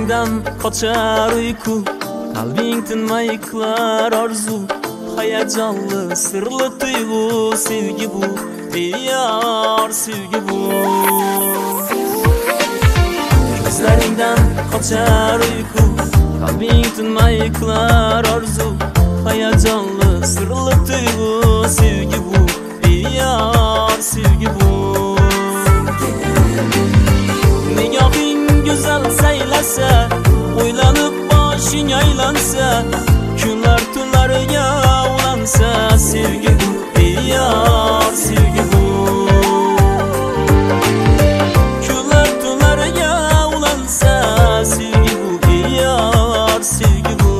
Gözlerinden kaçar uyku, kalbin tinmay kılar arzu. Hayacanlı, sırlı duygu, sevgi bu, yar sevgi bu. Gözlerinden kaçar uyku, kalbin tinmay kılar arzu. Hayacanlı, sırlı duygu, sevgi bu, yar sevgi bu. Nigahın güzel seylese, oylanıp başın aylansa, günler tunlar yağlansa, sevgi bu, yar sevgi bu. Günler tunlar yağlansa, sevgi bu, yar sevgi bu.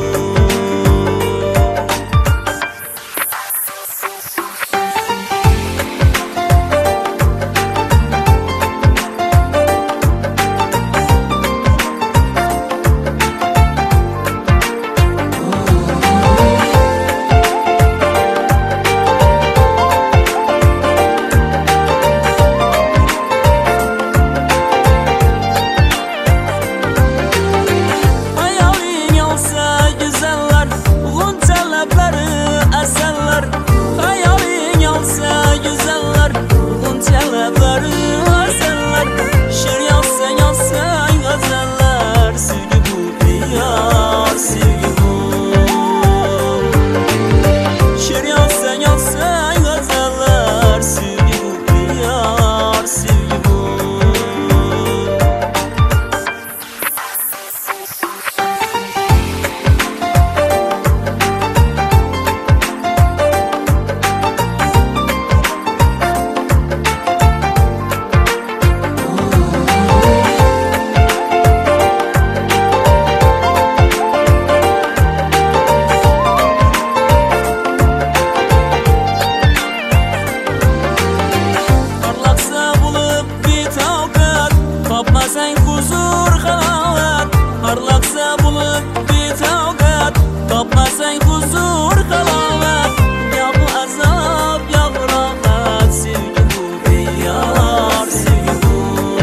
Tapmasang huzur halovat, parlaqsa bulut betavqat. Tapmasang huzur halovat, ya bu azab ya bu rohat, sevgi bu, yar sevgi bu.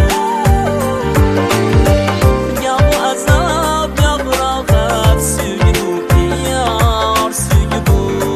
Ya bu azab ya bu rohat, sevgi bu, yar sevgi bu.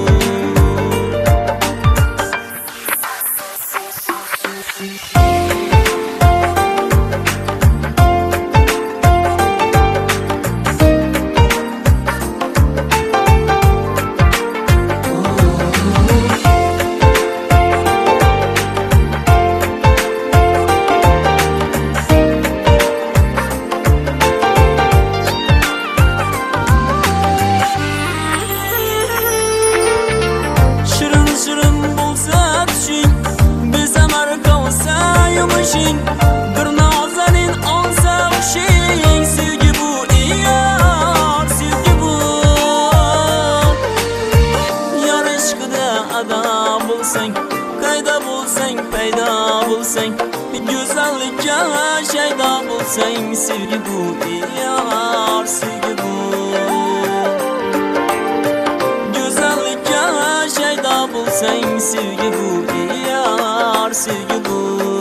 Bir nazanin olsa o'xshang, sevgi bu, yar sevgi bu. Yar ishqida ado bo'lsang, qayda bo'lsang paydo bo'lsang, go'zallikka shaydo bo'lsang, sevgi bu, yar sevgi bu. Go'zallikka shaydo bo'lsang, sevgi bu, yar sevgi bu.